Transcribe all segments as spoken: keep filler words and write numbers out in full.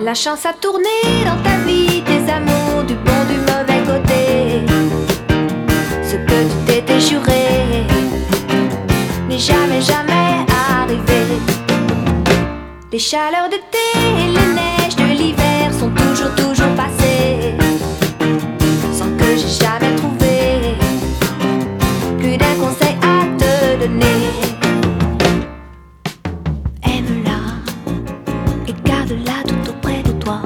La chance a tourné dans ta vie, tes amours du bon, du mauvais côté. Ce que tu t'étais juré n'est jamais, jamais arrivé. Les chaleurs d'été et les neiges de l'hiver sont toujours, toujours passées, sans que j'ai jamais trouvé plus d'un conseil à te donner. Aime-la et garde-la tout auprès de toi.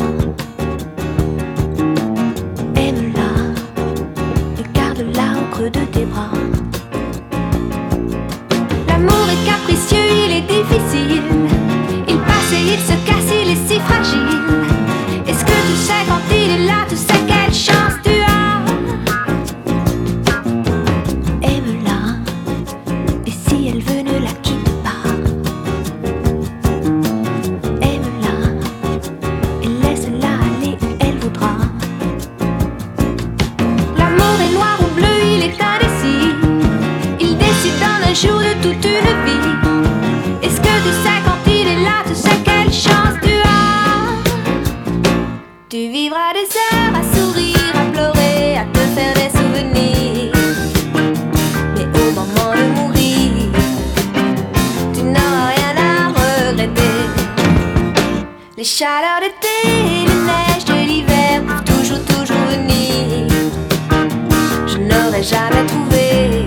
Aime-la et garde-la au creux de tes bras. L'amour est capricieux, il est difficile. Il passe et il se casse, il est si fragile. Est-ce que tu sais quand il est là, tu sais quelle chance tu as? Aime-la, et si elle veut, ne la quitte pas. Aime-la, et laisse-la aller où elle voudra. L'amour est noir ou bleu, il est indécis. Il décide en un jour de toute une vie. Est-ce que tu sais quand il est là, tu sais quelle chance tu as? Tu vivras des heures à sourire, à pleurer, à te faire des souvenirs. Mais au moment de mourir, tu n'auras rien à regretter. Les chaleurs d'été et les neiges de l'hiver peuvent toujours, toujours venir. Je n'aurais jamais trouvé